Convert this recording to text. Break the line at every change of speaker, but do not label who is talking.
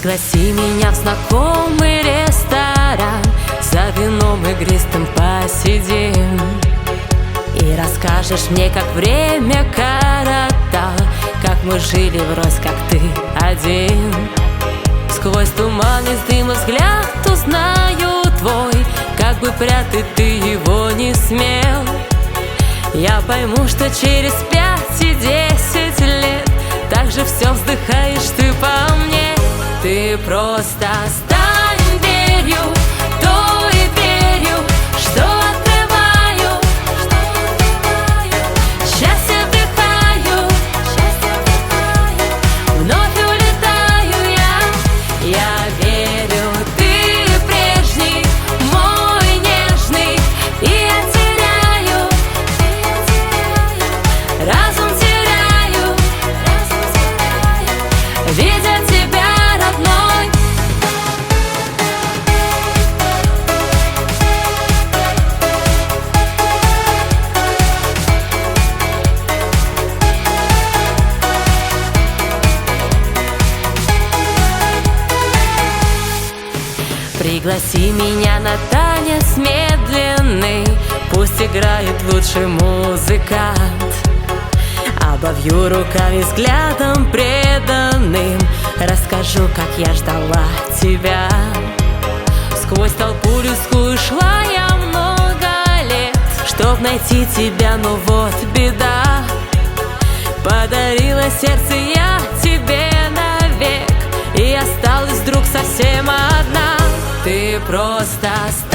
Пригласи меня в знакомый ресторан, за вином игристым посидим, и расскажешь мне, как время коротал, как мы жили врозь, как ты один. Сквозь туман из дыма взгляд узнаю твой, как бы прятать ты его не смел. Я пойму, что через 5 и 10 лет также все вздыхаешь ты по мне. Ты просто стань дверью, той дверью, что открываю, счастье вдыхаю, вновь улетаю я верю, ты прежний, мой нежный, и я теряю, разум теряю, видя тебя родной. Пригласи меня на танец медленный, пусть играет лучший музыкант. Обовью руками взглядом преданным, расскажу, как я ждала тебя. Сквозь толпу людскую шла я много лет, чтоб найти тебя, но вот беда. Подарила сердце я тебе навек, и осталась вдруг совсем одна. Ты просто